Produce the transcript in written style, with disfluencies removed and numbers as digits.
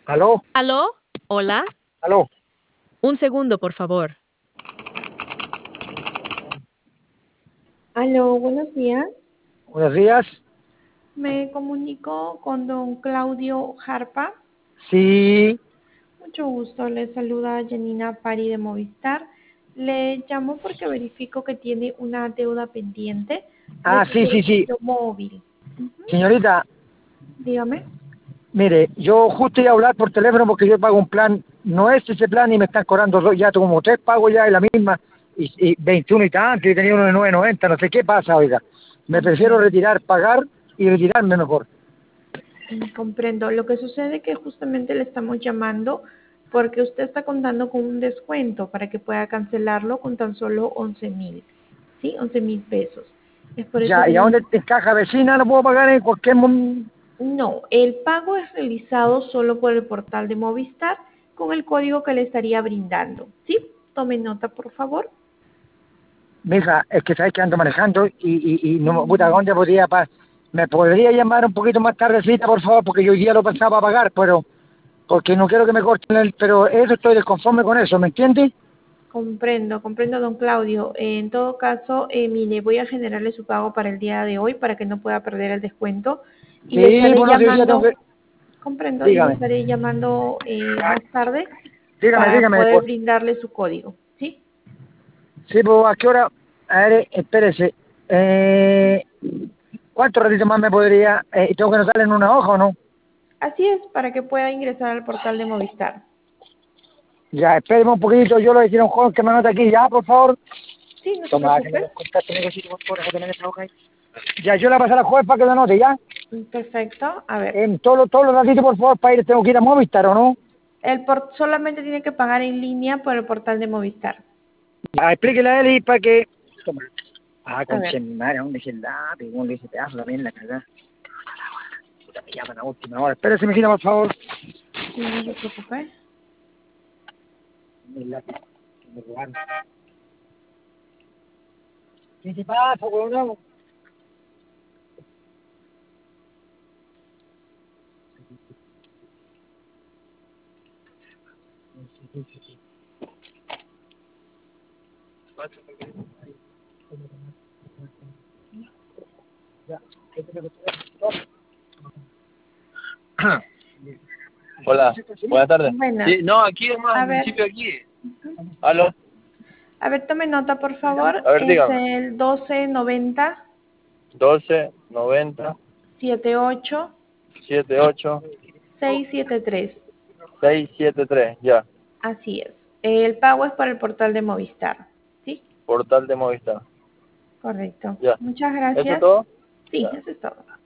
¿Aló? ¿Aló? ¿Hola? ¿Aló? Un segundo, por favor. Aló, buenos días. Buenos días. Me comunico con don Claudio Jarpa. Sí. Mucho gusto, le saluda Janina Pari de Movistar. Le llamo porque verifico que tiene una deuda pendiente de Ah, su sí. servicio móvil. Señorita, Dígame. mire, yo justo iba a hablar por teléfono porque yo pago un plan, no es ese plan y me están cobrando ya como tres pagos ya de la misma, y 21 y tanto, y tenía uno de 9.90, no sé qué pasa, oiga. Me prefiero Comprendo. retirar, pagar y retirarme mejor. Comprendo. Lo que sucede es que justamente le estamos llamando porque usted está contando con un descuento para que pueda cancelarlo con tan solo 11.000, ¿sí? 11.000 pesos. Es por eso Ya, que ¿y a dónde en caja vecina lo puedo pagar en cualquier momento? No, el pago es realizado solo por el portal de Movistar con el código que le estaría brindando. ¿Sí? Tome nota, por favor. Mija, es que sabes que ando manejando y no me gusta Mm, dónde podría ¿Me podría llamar un poquito más tardecita, por favor? Porque yo hoy día lo pensaba pagar, pero porque no quiero que me corten pero eso estoy desconforme con eso, ¿me entiendes? comprendo, don Claudio. En todo caso, mire, voy a generarle su pago para el día de hoy para que no pueda perder el descuento y le Sí, estaré bueno, si hoy día tengo que... llamando, comprendo, y le Dígame, estaré llamando más tarde para dígame, poder brindarle su código. ¿Sí? sí, pues, ¿a qué hora? A ver, espérese, eh, ¿cuánto ratito más me podría, tengo que anotarle en una hoja o no? Así es, para que pueda ingresar al portal de Movistar. Ya, espéreme un poquito, yo le decía a un joven que me anote aquí, ya, por favor. Sí, no se Toma, que me preocupe. descontaste mi cosito, por favor, déjame esa hoja ahí. Ya, yo le voy a pasar al juez para que lo anote, ¿ya? Perfecto. A ver, En todos los ratitos, por favor, para ir, tengo que ir a Movistar, ¿o no? solamente tiene que pagar en línea por el portal de Movistar. Ya, explíquele a él y para que... Toma. Ah, A conche ver, mi madre, ¿dónde es el lápiz? ¿Dónde dice pedazo también la cagada? Puta, me llaman a última hora. Espérese, mi hijita, por favor. sí, no se preocupe. El lápiz, que me robaron. ¿Qué te pasa, weón? Hola, buenas tardes. Buenas. Sí, no, aquí es más, A al ver, principio aquí. ¿Aló? a ver, tome nota, por favor. A ver, Es dígame. el 1290 12 90 78 78 673. 673, ya. Así es. El pago es por el portal de Movistar. ¿Sí? Portal de Movistar. Correcto. Ya. Muchas ¿Eso es gracias. todo? Sí, Ya. eso es todo.